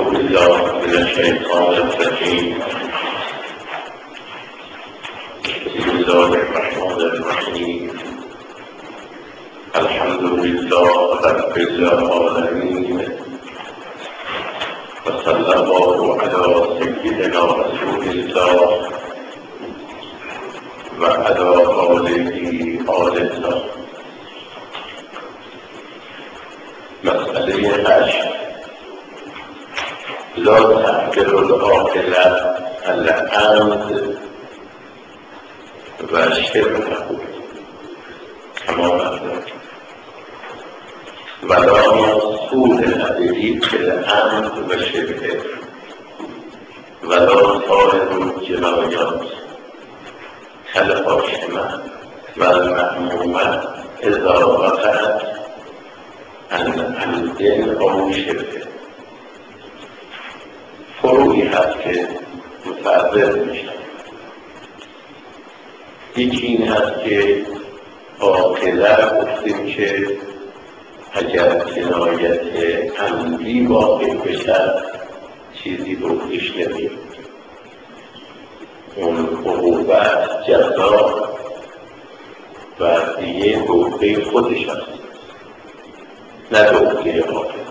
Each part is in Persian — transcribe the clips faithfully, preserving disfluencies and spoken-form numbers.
أعوذ بالله من الشيطان الرجيم. بسم الله الرحمن الرحيم. الحمد لله رب العالمين، وصلى الله على سيدنا رسول الله وعلى آله آل الله. مسئله هشت: لا تحقر العاقلة العمد و شبهه كما قال ولا سوء الأدب في العمد و شبهه ولا صاحب الجنايات كالحاكمة والمأمومة إذا وقعت عن عمد أو شبهه. فروعی هست که متعرض میشن. یکی این هست که عاقله گفتیم که اگر جنایت عمدی واقع بشد چیزی بودش نمیاد، اون عقوبت جزا و دیگه بوده خودش هست، نه بوده عاقله.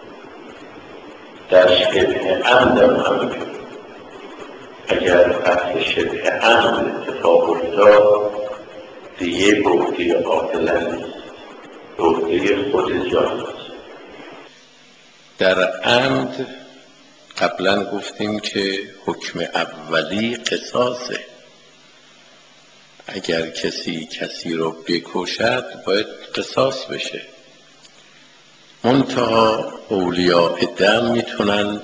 در شبه عمد هم همینجور، اگر قطع شبه عمد اتفاق افتاد دیگه بوده عاقله نیست، بوده خود جان است. در عمد قبلا گفتیم که حکم اولی قصاصه. اگر کسی کسی رو بکشد باید قصاص بشه. منتها اولیاء دم میتونند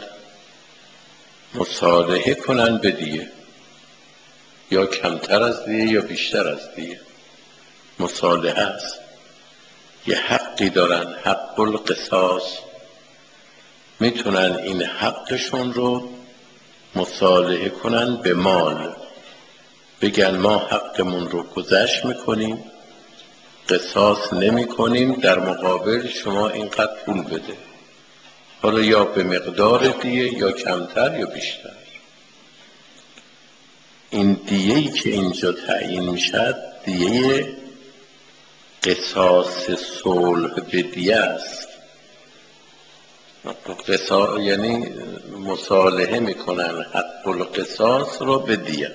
مصالحه کنند به دیه، یا کمتر از دیه یا بیشتر از دیه. مصالحه است، یه حقی دارن، حق القصاص، میتونن این حقشون رو مصالحه کنن به مال، بگن ما حقمون رو گذشت میکنیم، قصاص نمی کنیم، در مقابل شما اینقدر پول بده، حالا یا به مقدار دیه یا کمتر یا بیشتر. این دیه‌ای که اینجا تعیین میشد دیه قصاص صلح به دیه است. قصاص یعنی مصالحه میکنن حق القصاص رو به دیه.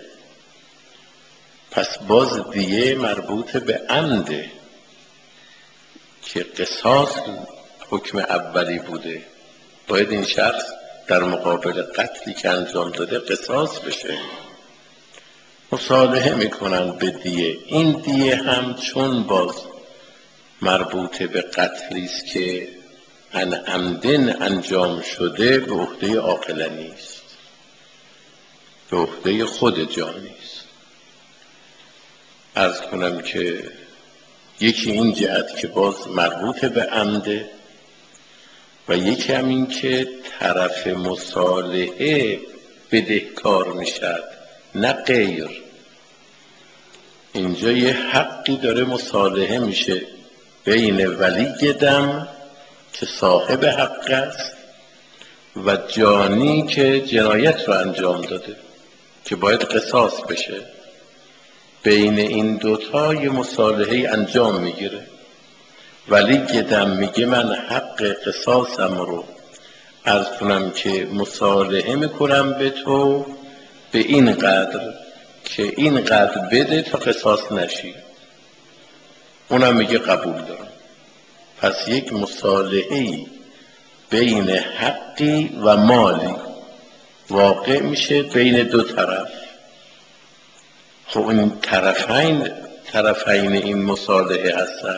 پس باز دیه مربوط به عمده که قصاص حکم اولی بوده، باید این شخص در مقابل قتلی که انجام داده قصاص بشه. مصالحه میکنن به دیه. این دیه هم چون باز مربوط به قتلی است که عن عمدن انجام شده، به عهده عاقله نیست، به عهده خود جانی است. عرض کنم که یکی این جهت که باز مربوط به عمده، و یکی هم این که طرف مصالحه بدهکار میشد نه غیر. اینجا یه حقی داره مصالحه میشه بین ولی دم که صاحب حق است و جانی که جنایت رو انجام داده که باید قصاص بشه. بین این دوتا یه مصالحه انجام میگیره. ولی دم میگه من حق قصاصم رو عرض کنم که مصالحه میکنم به تو به این قدر که این قدر بده تا قصاص نشی. اونم میگه قبول دارم. پس یک مصالحه‌ای بین حقی و مالی واقع میشه بین دو طرف. خب این طرفین طرفین این مصالحه هستن.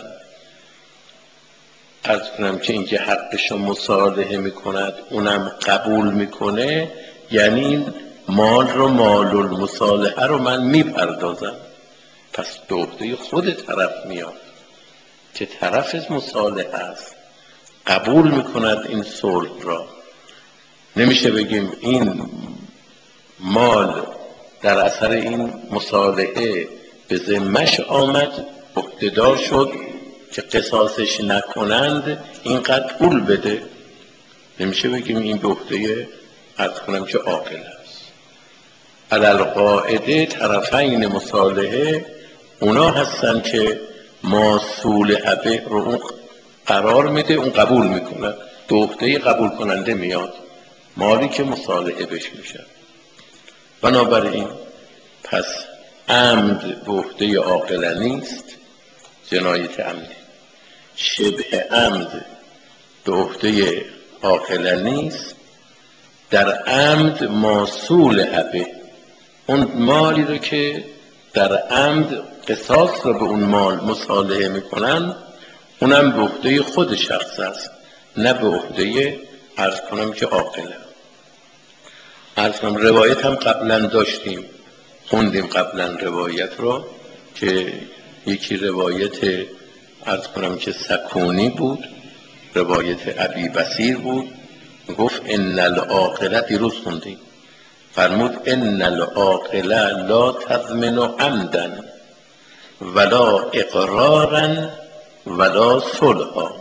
عرض کنم که اینکه حقشو مصالحه میکند اونم قبول میکنه، یعنی این مال رو مال المصالحه رو من میپردازم. پس به عهده خود طرف میاد که طرف مصالحه است، قبول میکند این صلح را. نمیشه بگیم این مال در اثر این مصالحه به ذمش آمد، عهده‌دار شد که قصاصش نکنند اینقدر پول بده. نمیشه بگیم این به عهده عرض کنم که عاقل است. علالقاعده طرفین مصالحه اونا هستن که ماسول ابه رو اون قرار میده، اون قبول میکنه، به عهده قبول کننده میاد، مالی که مصالحه بش میشه. بنابراین پس عمد به عهده عاقلانه است، جنایت عمدی. شبه عمد به عهده عاقلانه است، در عمد ماسول ابه، اون مالی رو که در عمد قصاص رو به اون مال مصالحه میکنن اونم به عهده خود شخص است، نه به عهده عرض کنم که عاقله. عرض کنم روایت هم قبلا داشتیم، خوندیم قبلا روایت رو که یکی روایت عرض کنم که سکونی بود، روایت ابی بصیر بود، گفت ان العاقله، دیروز خوندیم، فرمود ان العاقله لا تضمن عمدا ولا اقرارا ولا صلحا.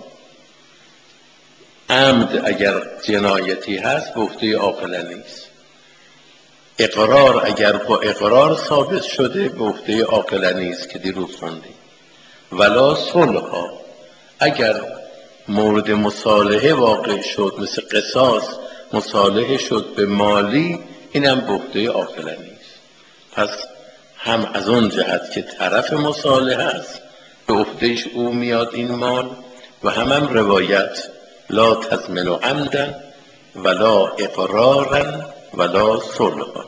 عمد اگر جنایتی هست به عهده عاقله نیست، اقرار اگر با اقرار ثابت شده به عهده عاقله نیست که دیروز خوندیم، ولا صلحا، اگر مورد مصالحه واقع شد مثل قصاص مصالحه شد به مالی، اینم به عهده عاقله نیست. پس هم از اون جهت که طرف مصالحه است به عهدهش او میاد این مال، و هم هم روایت لا تضمن عمدا ولا اقرارا ولا صلحا.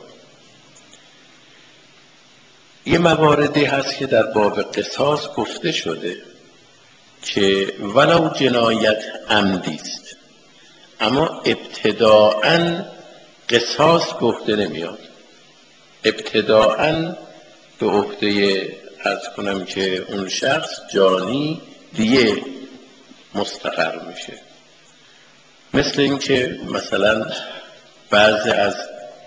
یه مواردی هست که در باب قصاص گفته شده که ولو جنایت عمدی است اما ابتداءً قصاص به عهده نمیاد، ابتداءً به عهده عرض کنم که اون شخص جانی دیه مستقر میشه. مثل این که مثلا بعضی از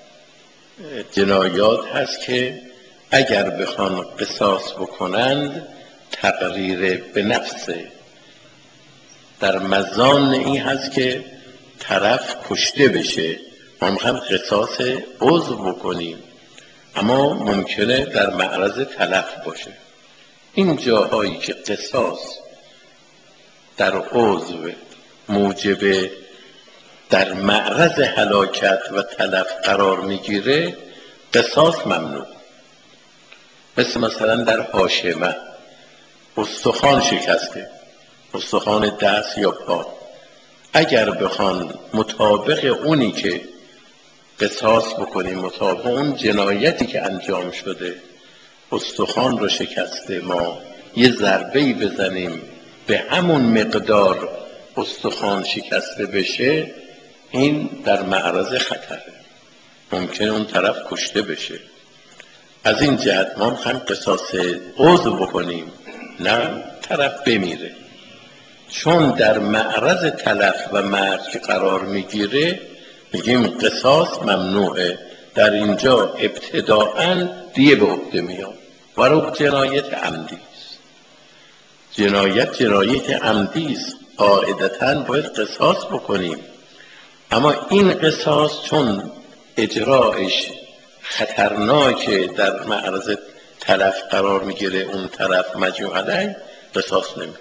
جنایات هست که اگر بخوان قصاص بکنند تقریر به نفسه، در مزان این هست که طرف کشته بشه، ما میخوایم قصاص عضو بکنیم اما ممکنه در معرض تلف باشه. این جاهایی که قصاص در عضو موجب در معرض هلاکت و تلف قرار میگیره قصاص ممنوع. مثل مثلا در هاشمه استخوان شکسته، استخوان دست یا پا، اگر بخوان مطابق اونی که قصاص بکنیم، مطابق اون جنایتی که انجام شده استخوان رو شکسته، ما یه ضربه‌ای بزنیم به همون مقدار استخوان شکسته بشه، این در معرض خطره، ممکنه اون طرف کشته بشه. از این جهت ما هم قصاص عضو بکنیم، نه طرف بمیره. چون در معرض تلف و مرگ قرار میگیره میگیم قصاص ممنوعه. در اینجا ابتداءً دیه به عهده میاد، ولو جنایت عمدی است. جنایت جنایت عمدی است، قاعدتاً باید قصاص بکنیم، اما این قصاص چون اجراعش خطرناکه، در معرض تلف قرار میگیره اون طرف مجموع علیه، قصاص نمی.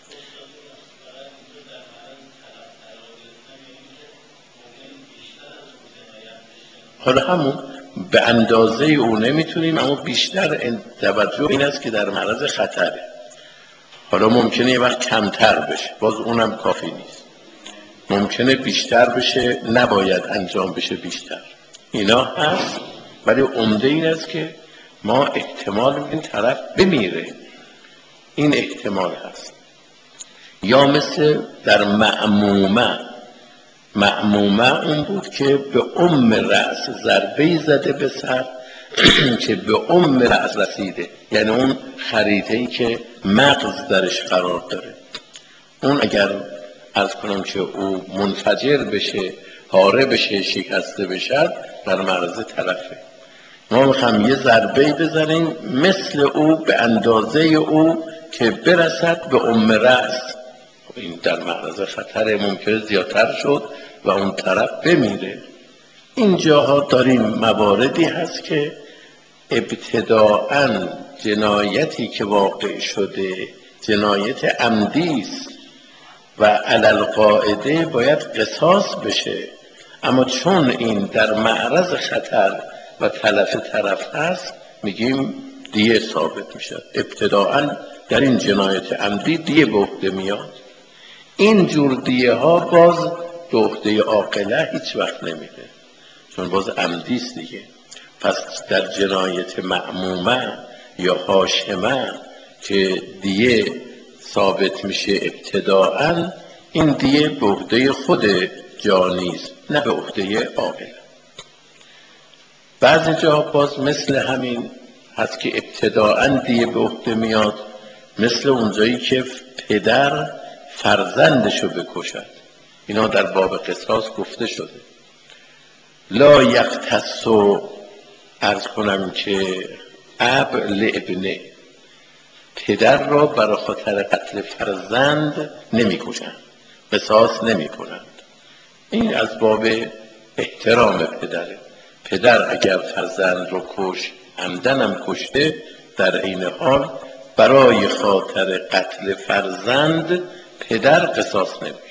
حالا همون به اندازه او نمیتونیم، اما بیشتر توجه این است که در معرض خطره. حالا ممکنه یه وقت کمتر بشه، باز اونم کافی نیست، ممکنه بیشتر بشه، نباید انجام بشه بیشتر، اینا هست. ولی عمده این است که ما احتمال این طرف بمیره، این احتمال هست. یا مثل در معمومه، معمومه اون بود که به ام رأس ضربه‌ای زده به سر که به ام رأس رسیده، یعنی اون خریطه‌ای که مغز درش قرار داره، اون اگر عرض کنم که او منفجر بشه، پاره بشه، شکسته بشه، در معرض تلفه. ما میخوام یه ضربه‌ای بزنیم مثل او، به اندازه او که برسد به ام رأس، این در معرض خطر، ممکنه زیادتر شد و اون طرف بمیره. اینجاها داریم مواردی هست که ابتداءً جنایتی که واقع شده جنایت عمدی است و علی القاعده باید قصاص بشه، اما چون این در معرض خطر و تلف طرف هست میگیم دیه ثابت میشه. ابتداءً در این جنایت عمدی دیه به عهده میاد. این جور دیه ها باز به عهده عاقله هیچ وقت نمیره، چون باز عمدی است دیگه. پس در جنایت معمومه یا هاشمه که دیه ثابت میشه ابتداءً، این دیه به عهده خود جانی است نه به عهده عاقله. بعضی جا باز مثل همین هست که ابتداءً دیه به عهده میاد، مثل اونجایی که پدر فرزندشو بکشد. اینا در باب قصاص گفته شده. لا یختص، عرض کنم که اب لابنه، پدر را برای خاطر قتل فرزند نمی کشند، قصاص نمی کنند. این از باب احترام پدره. پدر اگر فرزند رو کش، عمدن هم کشته، در این حال برای خاطر قتل فرزند پدر قصاص نمیشه.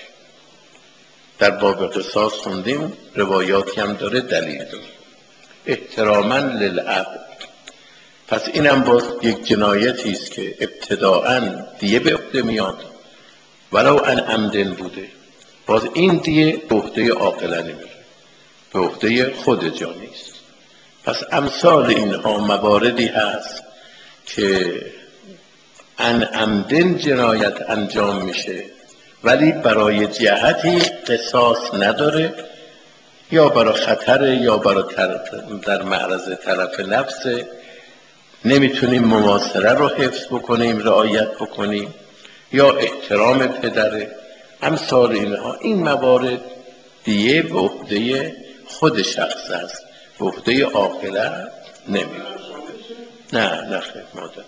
در باب قصاص خوندیم، روایاتی هم داره دلیل داره، احتراما للاب. پس اینم باز یک جنایتی است که ابتداءً دیه به عهده میاد ولو ان عمدن بوده، باز این دیه به عهده عاقله نمیره، به عهده خود جانی است. پس امثال اینها مواردی هست که ان عمدن جنایت انجام میشه ولی برای جهتی قصاص نداره، یا برای خطر یا برای در معرض طرف نفسه، نمیتونیم مماثله رو حفظ بکنیم رعایت بکنیم، یا احترام پدره. امثال اینها، این موارد دیه به عهده خود شخص است، به عهده عاقله نمیره. نه نه خیلی مادر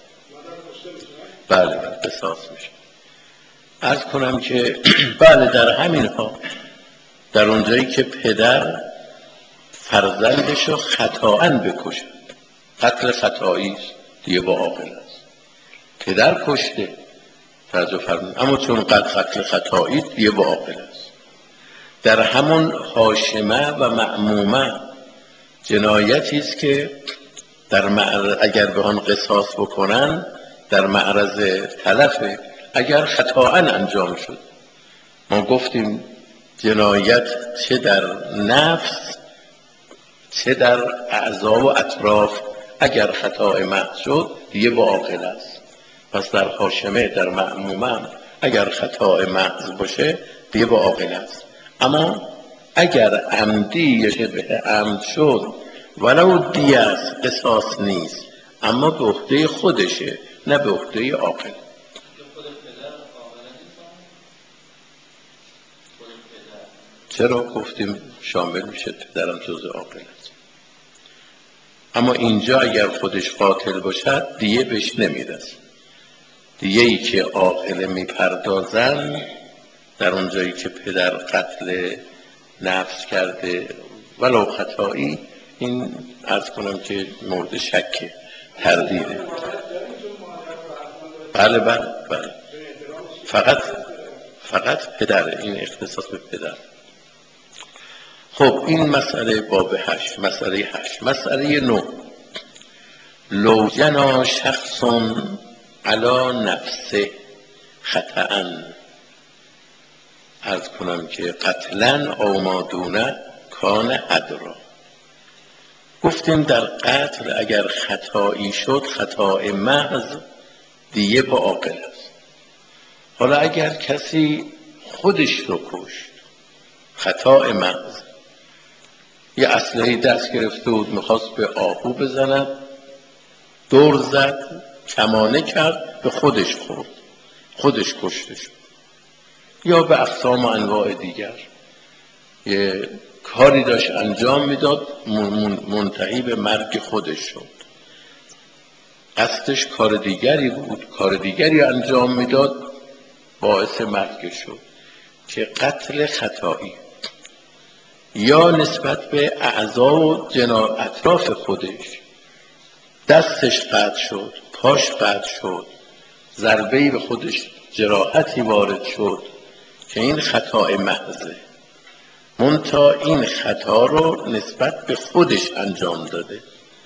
بله بله قصاص میشه. عرض کنم که بله در همین ها، در اونجایی که پدر فرزندشو خطااً بکشه، قتل خطایی است، دیگه با عاقله است. پدر کشته توجه فرمایید، اما چون قتل خطایی دیگه با عاقله است. در همون هاشمه و معمومه جنایتی است که در معرض اگر به آن قصاص بکنن در معرض تلفه، اگر خطااً انجام شد. ما گفتیم جنایت چه در نفس چه در اعضا و اطراف اگر خطا محض شد دیگه با عاقله است. پس در هاشمه در معمومه اگر خطا محض باشه دیگه با عاقله است. اما اگر عمدی یا شبه عمد شد ولو دیه است، قصاص نیست، اما به عهده خودشه نه به عهده عاقل. چرا گفتیم شامل میشه، پدرم جزء عاقل است. اما اینجا اگر خودش قاتل باشد دیه بهش نمیرسه. دیه‌ای که عاقل میپردازن در اونجایی که پدر قتل نفس کرده ولو خطایی، این عرض کنم که مورد شک تردیده. بله بله بله فقط فقط پدر، این اختصاص به پدر. خب این مسئله باب هشت. مسئله هشت. مسئله نو، لو جنا شخص علی نفسه خطأ، عرض کنم که قتلا او ما دونه کان ادرا. گفتیم در قتل اگر خطایی شد، خطا محض، دیه با عاقل است. حالا اگر کسی خودش رو کشت، خطا محض، یه اسلحه دست گرفته بود میخواست به آهو بزند، دور زد، کمانه کرد، به خودش خورد، خودش کشته شد. یا به اقسام و انواع دیگر یه کاری داشت انجام میداد منتهی به مرگ خودش شد. قصدش کار دیگری بود، کار دیگری انجام میداد باعث مرگ شد، که قتل خطایی. یا نسبت به اعضا و جنا اطراف خودش، دستش قطع شد، پاش قطع شد، ضربه‌ای به خودش، جراحتی وارد شد که این خطای محضه، منتها این خطا رو نسبت به خودش انجام داده.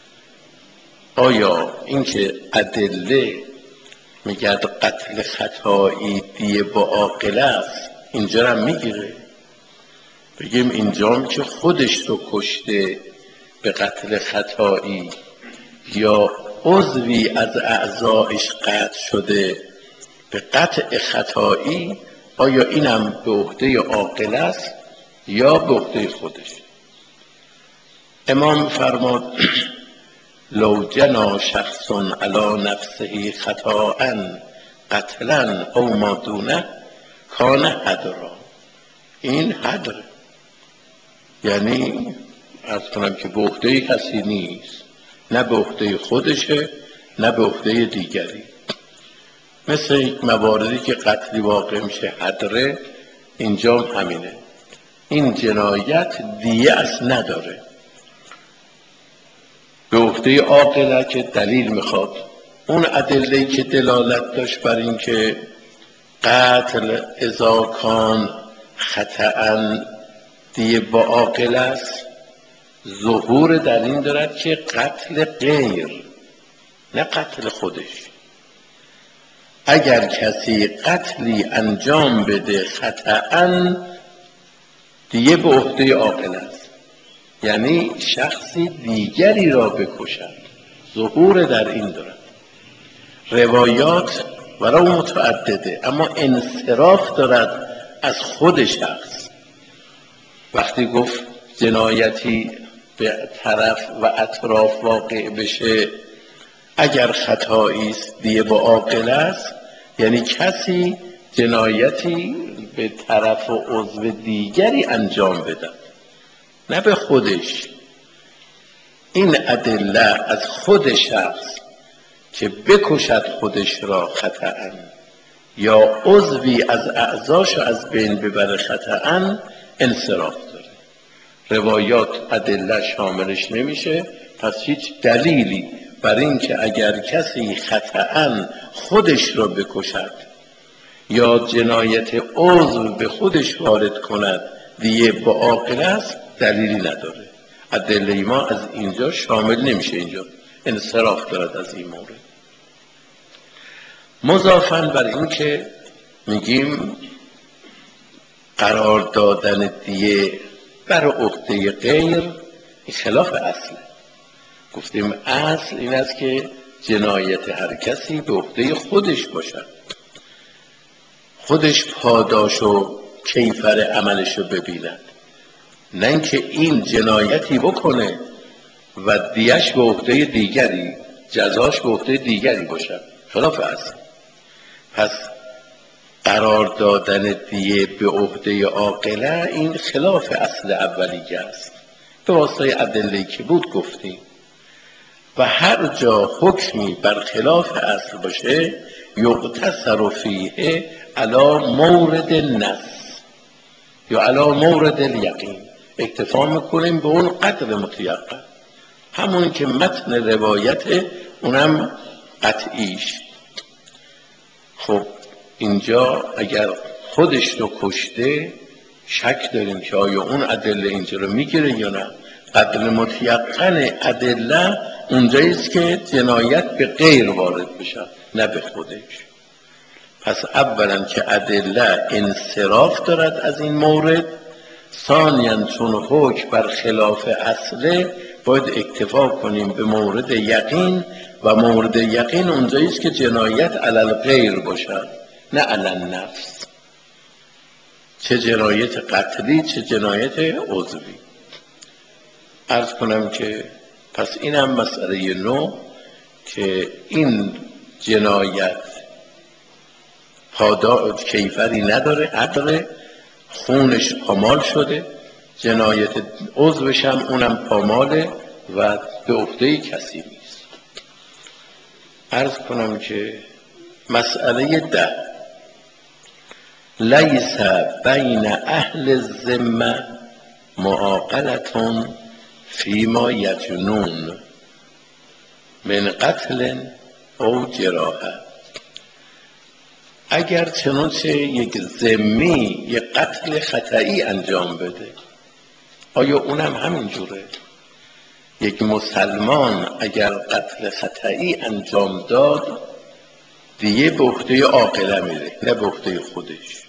آیا اینکه ادله میگرد قتل خطایی دیه با عاقله است اینجا هم میگیره؟ بگیم اینجام که خودش رو کشته به قتل خطایی یا عضوی از اعضایش قطع شده به قطع خطایی، آیا اینم به عهده عاقله است یا به عهده خودش؟ امام فرماد لو جنا شخص علی نفسه خطاء قتلا او ما دونه کان هدرا. این هدره، یعنی عرض کنم که به عهده کسی نیست، نه به عهده خودشه نه به عهده دیگری. مثل مواردی که قتلی واقع میشه هدره، اینجا همینه. این جنایت دیه اصل نداره، به عهده عاقله که دلیل میخواد. اون ادله‌ای که دلالت داشت بر این که قتل اذا کان خطأ دیه با عاقله است، ظهور در این دارد که قتل غیر، نه قتل خودش. اگر کسی قتلی انجام بده خطأ، دیگه به عهده عاقله است، یعنی شخصی دیگری را بکشد، ظهور در این دارد. روایات ولو متعدده اما انصراف دارد از خود شخص. وقتی گفت جنایتی به طرف و اطراف واقع بشه اگر خطایی است دیه با عاقله است، یعنی کسی جنایتی به طرف و عضو دیگری انجام بده، نه به خودش. این ادله از خود شخص که بکشد خودش را خطأ یا عضوی از اعضاش از بین ببره خطأ انصراف داره. روایات ادله شاملش نمیشه، پس هیچ دلیلی بر این که اگر کسی خطأ خودش را بکشد یا جنایت عضو به خودش وارد کند دیه با عاقله است دلیلی نداره. ادله ما از اینجا شامل نمیشه، اینجا انصراف دارد از این مورد. مضافاً بر این که میگیم قرار دادن دیه بر عهده غیر خلاف اصله. گفتیم اصل این است که جنایت هر کسی به عهده خودش باشد، خودش پاداش و کیفر عملش رو ببیند، نه اینکه این جنایتی بکنه و دیش به عهده دیگری، جزاش به عهده دیگری باشد، خلاف اصل. پس قرار دادن دیه به عهده عاقله این خلاف اصل اولیه است، به واسطه ادله‌ای که بود گفتیم. و هر جا حکمی بر خلاف اصل باشه یقتصر فیه علی مورد النص یا علی مورد الیقین، اکتفا میکنیم به اون قدر متیقن، همون که متن روایت اونم قطعیش. خب اینجا اگر خودش رو کشته شک داریم که آیا اون ادله اینجا رو میگیره یا نه. قدر متیقن ادله اونجاییست که جنایت به غیر وارد بشه نه به خودش. پس اولا که ادله انصراف دارد از این مورد، ثانیاً چون حکم بر خلاف اصله باید اکتفا کنیم به مورد یقین، و مورد یقین اونجاییست که جنایت علی الغیر باشد نه علی النفس، چه جنایت قتلی چه جنایت عضوی. عرض کنم که پس اینم مسئله نو که این جنایت پاداش کیفری نداره، حقه، خونش پامال شده، جنایت عضوش هم اونم پاماله و به عهده کسی نیست. عرض کنم که مسئله ده، لیس بین اهل الذمه معاقلتون فیما یجنون من قتل او جراحه. اگر چنانچه یک ذمی یک قتل خطئی انجام بده، آیا اونم همین جوره؟ یک مسلمان اگر قتل خطئی انجام داد دیگه به عهده عاقله میره، نه به عهده خودش.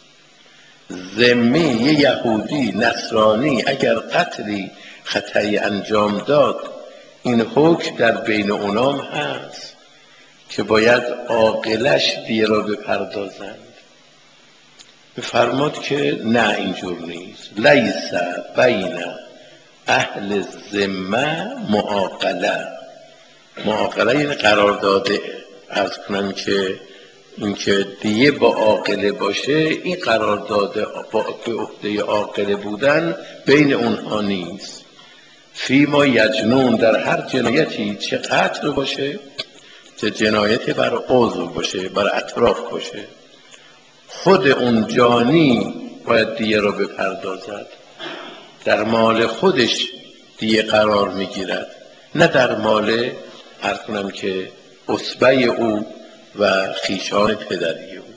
ذمی یه یهودی نصرانی اگر قتلی خطئی انجام داد، این حکم در بین اونام هست که باید عاقلش دیه را بپردازند. بفرماد که نه اینجور نیست. لیس بین اهل ذمه معاقله. معاقله یعنی قرار داده. عرض کنم که این که دیه با عاقله باشه، این قرار داده با به عهده عاقله بودن بین اونها نیست. فیما یجنون، در هر جنایتی، چه قتل باشه چه جنایتی بر عضو باشه، بر اطراف باشه، خود اون جانی باید دیه را بپردازد. در مال خودش دیه قرار میگیرد، نه در مال عرض کنم که عصبه او و خیشان پدری او.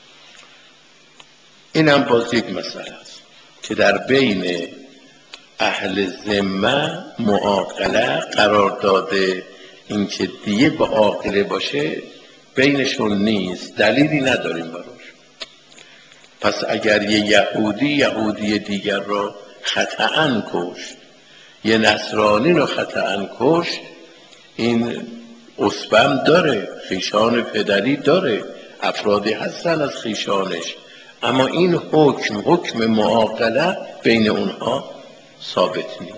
این هم باز یک مسئله است که در بین اهل ذمه معاقله قرار داده. این که دیه با عاقله باشه بینشون نیست، دلیلی نداریم براش. پس اگر یه یهودی یهودی دیگر را خطأً کشت، یه نصرانی رو خطأً کشت، این عصبم داره، خیشان پدری داره، افرادی هستن از خیشانش، اما این حکم حکم معاقله بین اونها ثابت نیست.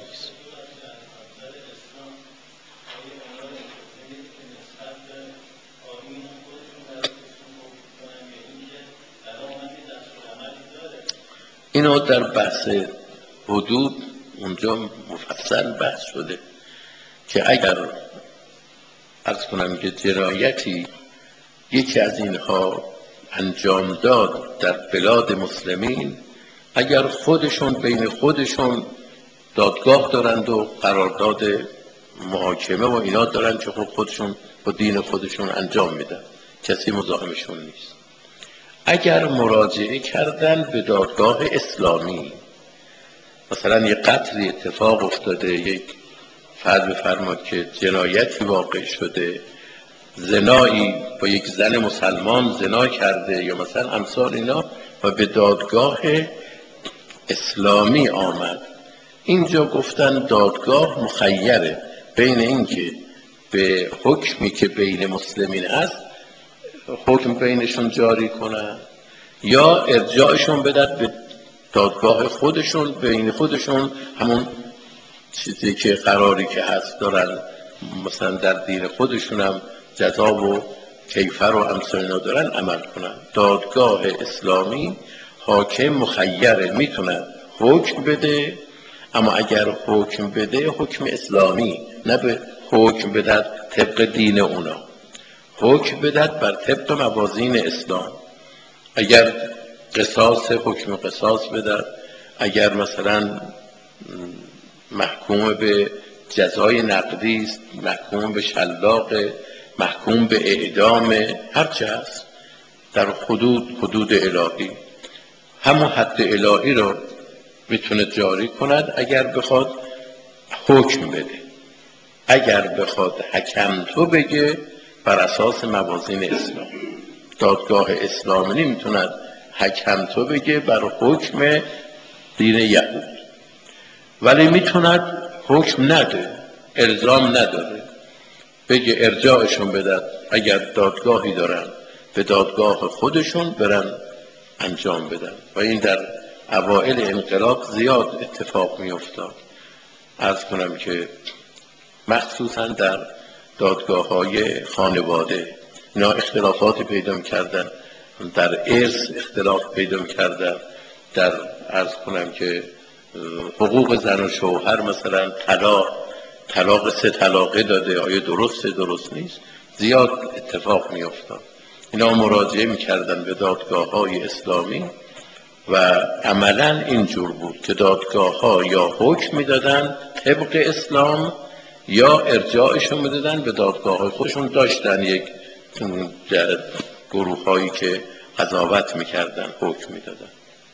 اینو در بحث حدود اونجا مفصل بحث شده که اگر عرض کنم که جنایتی یکی از اینها انجام داد در بلاد مسلمین، اگر خودشون بین خودشون دادگاه دارند و قرارداد محاکمه و اینا دارند که خودشون با دین خودشون انجام میدن، کسی مزاحمشون نیست. اگر مراجعه کردن به دادگاه اسلامی، مثلا یه قتلی اتفاق افتاده، یک فرد بفرماد که جنایتی واقع شده، زنایی با یک زن مسلمان زنا کرده یا مثلا امثال اینا، و به دادگاه اسلامی آمد، اینجا گفتن دادگاه مخیره بین اینکه به حکمی که بین مسلمین هست حکم بینشون جاری کنن یا ارجاعشون بدن به دادگاه خودشون، بین خودشون همون چیزی که قراری که هست دارن، مثلا در دین خودشون هم جزا و کیفر و امثال اینا دارن عمل کنن. دادگاه اسلامی حاکم مخیره، میتونن حکم بده، اما اگر حکم بده حکم اسلامی، نه به حکم بدن طبق دین اونا، حکم بدن بر طبق موازین اسلام. اگر قصاص، حکم قصاص بدن، اگر مثلا محکوم به جزای نقدی است، محکوم به شلاق، محکوم به اعدام، هرچه هست در حدود حدود الهی، همون حد الهی رو میتونه جاری کند اگر بخواد حکم بده. اگر بخواد حکم تو بگه بر اساس موازین اسلام، دادگاه اسلامی نمیتوند حکم تو بگه بر حکم دین یهود، ولی میتوند حکم نده، الزام نداره، بگه ارجاعشون بدن. اگر دادگاهی دارن به دادگاه خودشون برن انجام بدن، و این در اوائل انقلاب زیاد اتفاق می افتاد. عرض کنم که مخصوصا در دادگاه های خانواده اینا اختلافاتی پیدا کردن، در ارث اختلاف پیدا کردن، در عرض کنم که حقوق زن و شوهر، مثلا طلاق طلاق سه طلاقه داده، آیا درسته درست نیست، زیاد اتفاق می افتاد. اینا مراجعه می کردن به دادگاه های اسلامی و عملا اینجور بود که دادگاه ها یا حکم میدادن طبق اسلام یا ارجاعشون میدادن به دادگاه های خودشون. داشتن یک گروه هایی که قضاوت میکردن، حکم میدادن.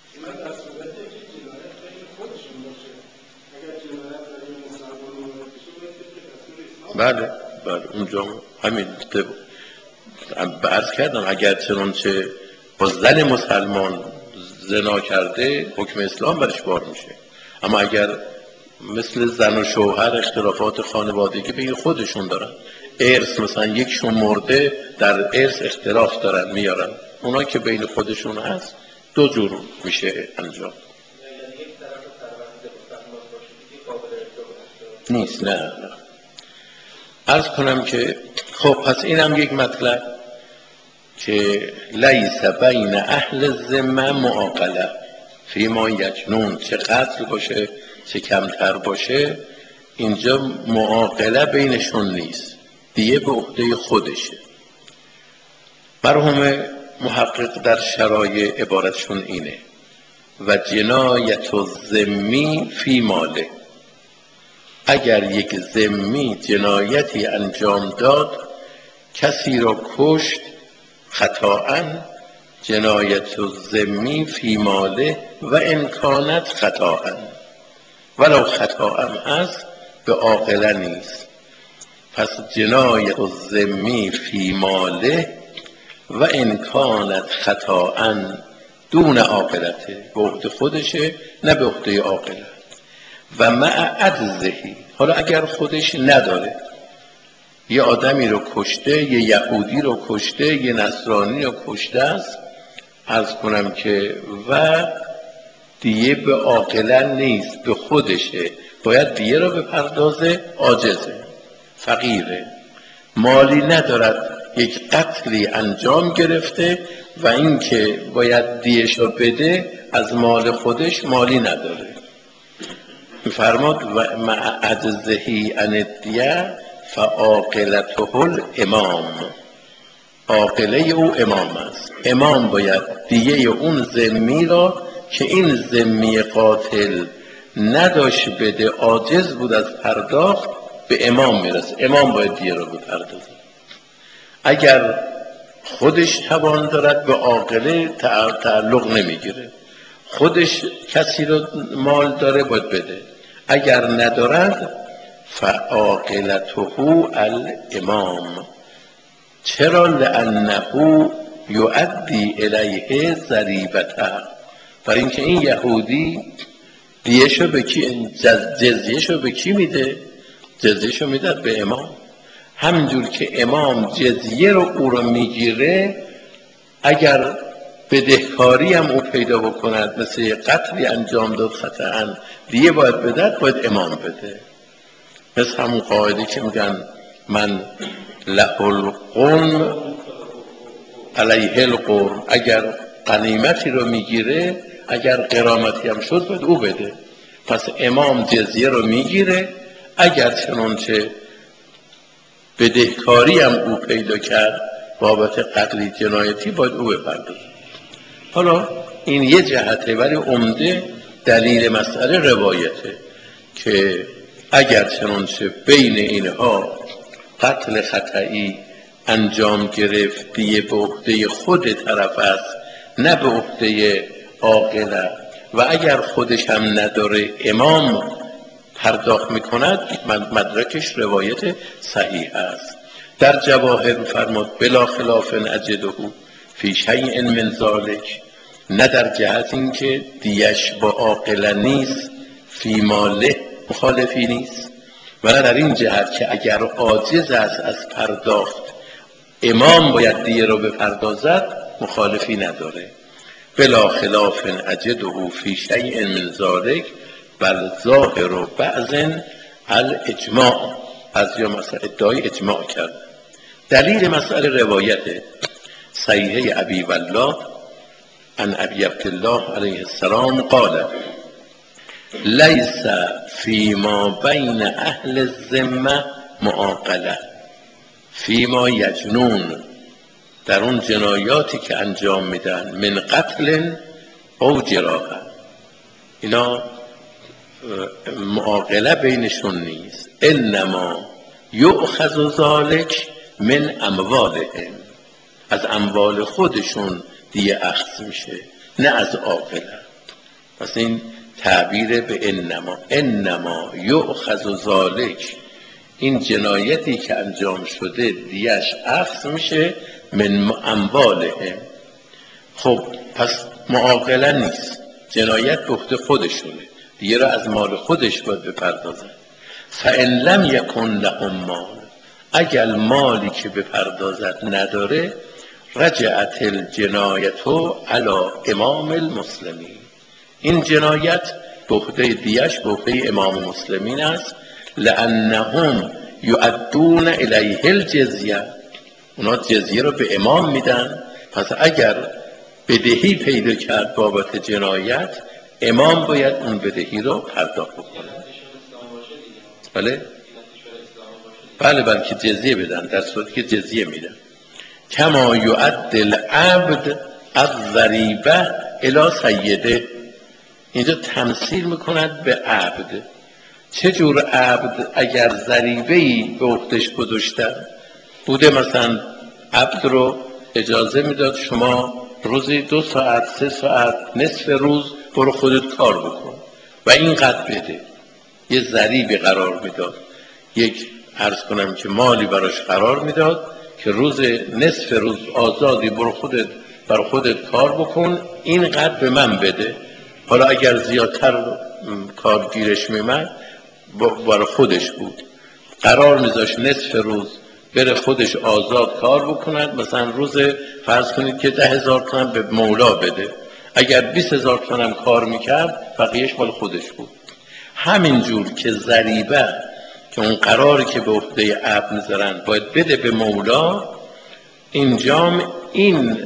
بله بله اونجا همین عرض کردم اگر چنانچه با زن مسلمان زنا کرده حکم اسلام برش بار میشه، اما اگر مثل زن و شوهر اختلافات خانوادگی بین خودشون دارن، ارث مثلا یکشون مرده در ارث اختلاف دارن میارن، اونا که بین خودشون هست دو جور میشه انجام. نیست نه نه عرض کنم که خب پس اینم یک مطلب که لیس بین اهل الذمه معاقله فیما یجنون، چه قتل باشه چه کمتر باشه اینجا معاقله بینشون نیست، دیگه به عهده خودشه. مرحوم محقق در شرایع عبارتشون اینه و جنایت الذمی فی ماله، اگر یک ذمی جنایتی انجام داد، کسی را کشت خطاءً، جنایت الذمی فی ماله و امکانت خطاءً، ولو خطاء هم هست به عاقله نیست. پس جنایت الذمی فی ماله و امکانت خطاءً دون عاقلته، به عهده خودشه نه به عهده عاقله. و مع عجزهی، حالا اگر خودش نداره، یه آدمی رو کشته، یه یهودی رو کشته، یه نصرانی رو کشته است، عرض کنم که و دیگه به عاقله نیست، به خودشه، باید دیگه رو بپردازه، عاجزه، فقیره، مالی ندارد، یک قتلی انجام گرفته و این که باید دیهشو بده از مال خودش مالی نداره. میفرماد و مع عجزهی عن الدیه فعاقلته الامام، عاقله او امام است، امام باید دیه اون ذمی را که این ذمی قاتل نداشت بده، عاجز بود از پرداخت، به امام میرسه، امام باید دیه را بپردازه. اگر خودش توان دارد به عاقله تعلق نمیگیره، خودش کسی رو مال داره باید بده، اگر ندارد فعاقلته الامام. چرا؟ لانه یؤدی الیه ضریبته، برای اینکه این یهودی دیهشو به کی، جزیهشو به کی میده؟ جزیهشو میده به امام. همینجور که امام جزیه رو او رو میگیره، اگر بدهکاری هم او پیدا بکند، مثل قتلی انجام داد خطأً، دیگه باید بدهد، باید امام بده. مثل همون قاعده که میگن من له القرم علیه القرم، اگر غنیمتی رو میگیره، اگر غرامتی هم شد باید او بده. پس امام جزیه رو میگیره، اگر چنانچه بدهکاری هم او پیدا کرد بابت قتل جنایتی باید او بپردازه. حالا این یه جهته، ولی عمده دلیل مسئله روایته که اگر چنانچه بین اینها قتل خطئی انجام گرفت، دیه به عهده خود طرف است نه به عهده عاقله، و اگر خودش هم نداره امام پرداخت میکند، مدرکش روایت صحیح است. در جواهر فرمود بلا خلاف اجده فی شیء من ذلک، نه در جهت این که دیش با عاقله نیست، فی ماله مخالفی نیست، و نه در این جهت که اگر عاجز است از پرداخت امام باید دیه رو بپردازد، مخالفی نداره. بلا خلاف اجده فی شیء من ذلک بل ظاهر بعض الاجماع، از یا مثلا ادعای اجماع کرد. دلیل مسئله روایت صحیحه ابی والله عن ابی عبدالله علیه السلام قال لیس فیما بین اهل الذمه معاقله فیما یجنون، در اون جنایاتی که انجام میدن، من قتل او جراحه، اینا معاقله بینشون نیست. انما یؤخذ ذلک من اموالهم، از اموال خودشون دیه اخذ میشه، نه از عاقله. پس این تعبیر به انما، انما یؤخذ ذلک، این جنایتی که انجام شده دیهش اخذ میشه من اموالهم. خب پس معاقله نیست، جنایت به عهده خودشونه، دیگه را از مال خودش باید بپردازن. فان لم یکن لهم مال، اگر مالی که بپردازد نداره، رجعت الجنایت علی امام المسلمین، این جنایت به عهده دیش به عهده امام مسلمین است. لانهم یؤدون الیه الجزیه، اونا جزیه رو به امام میدن. پس اگر بدهی پیدا کرد بابت جنایت، امام باید اون بدهی رو پرداخت بکنه. بله بله بلکه جزیه بدن، در صورتی که جزیه میدن. کما یؤدی العبد الضریبه الی سیده، اینجا تمثیل میکند به عبد. چه جور عبد؟ اگر ضریبه‌ای به عهده‌اش گذاشتن بوده، مثلا عبد رو اجازه میداد شما روزی دو ساعت سه ساعت نصف روز برو خودت کار بکن و اینقدر بده، یه ضریبی قرار میداد، یک عرض کنم که مالی براش قرار میداد که روز نصف روز آزادی برو خودت برو خودت کار بکن، اینقدر به من بده. حالا اگر زیادتر کار گیرش میمد برای خودش بود، قرار میذاشت نصف روز بره خودش آزاد کار بکند، مثلا روز فرض کنید که ده هزار تومان به مولا بده، اگر بیست هزار تومان هم کار میکرد بقیهش مال خودش بود. همینجور که ضریبه که اون قراری که به عهده عبد میذارن باید بده به مولا، اینجام این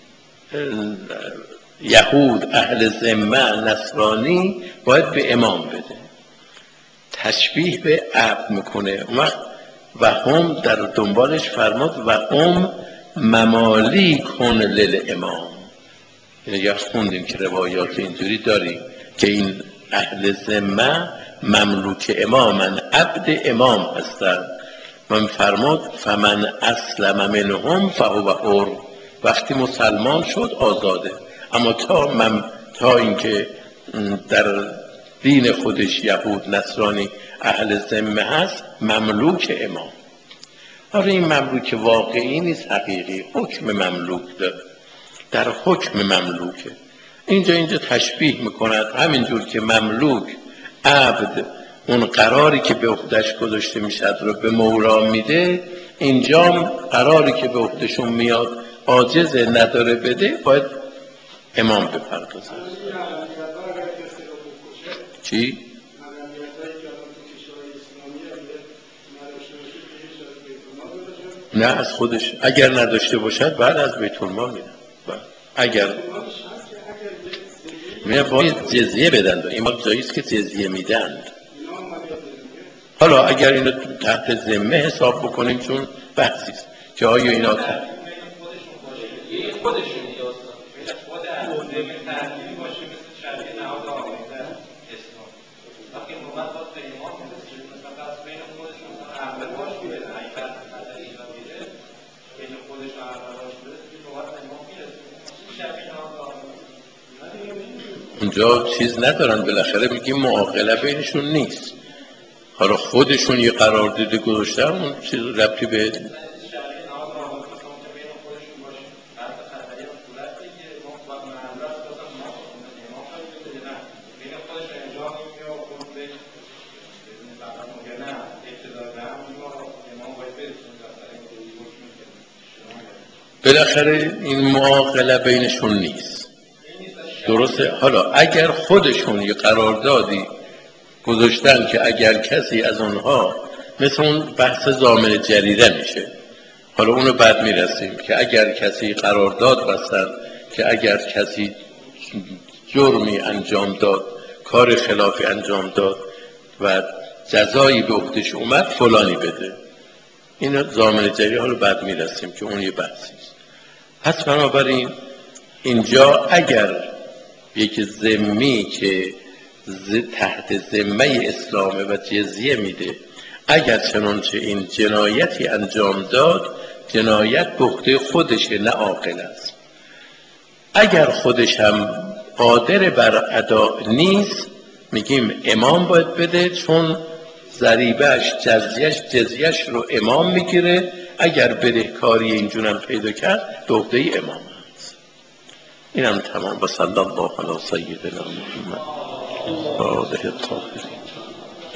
یهود اهل ذمه نصرانی باید به امام بده. تشبیه به عبد میکنه. و هم در دنبالش فرمود و هم ممالیکون للامام، یعنی یا خوندیم که روایات اینجوری داریم که این اهل ذمه مملوک امامن، عبد امام هستند. من فرمود فمن اسلم منهم فهو حر، وقتی مسلمان شد آزاده، اما تا من تا اینکه در دین خودش یهود نصرانی اهل ذمه هست مملوک امام. آره این مملوک واقعی نیست، حقیقی، حکم مملوک داره، در حکم مملوکه. اینجا اینجا تشبیه میکند همینجور که مملوک عبد اون قراری که به عهده‌اش گذاشته میشد رو به مولا میده، اینجا قراری که به عهده‌شون میاد عاجز نداره بده، باید امام بپردازه. چی؟ نه از خودش، اگر نداشته باشد بعد از بیت المال میدن. اگر میگه باید جزیه بدن، این ما جاییست که جزیه میدن. حالا اگر اینو تحت ذمه حساب بکنیم، چون بحثیست که آیا اینا خودشون خودشون خود عوضه تحلیلی باشه مثل شرعی نهاد آقایده اسلام، وقتی موقت باید به ایمان میرسید مثلا بس بین خودشون عقل باش بیده، اگر خطری اینا بیده بین خودشون عقل باش بیده توی موقت به ایمان میرسید شرعی نهاد آقایده اونجا چیز ندارن. بالاخره میگیم معاقله بینشون نیست، حالا خودشون یه قرارداد گذاشتن، اون چیز ربطی به بالاخره این معاقله بینشون نیست، درسته. حالا اگر خودشون یه قراردادی گذاشتن که اگر کسی از اونها، مثل اون بحث ضامن جریره میشه، حالا اونو بعد میرسیم که اگر کسی قرارداد بستن که اگر کسی جرمی انجام داد، کار خلافی انجام داد و جزایی به عهده‌اش اومد فلانی بده، این ضامن جریره. حالا بعد میرسیم که اون یه بحثیست. پس بنابراین اینجا اگر یک ذمی که تحت ذمه اسلامه و جزیه میده، اگر چنانچه این جنایتی انجام داد، جنایت به عهده خودشه نه عاقل است. اگر خودش هم قادر بر ادا نیست، میگیم امام باید بده، چون ضریبهش جزیهش جزیهش رو امام میگیره. اگر بدهکاری اینجورم پیدا کرد به عهده امام هست. اینم تمام. و صلی الله علی سیدنا محمد و آله الطاهرین.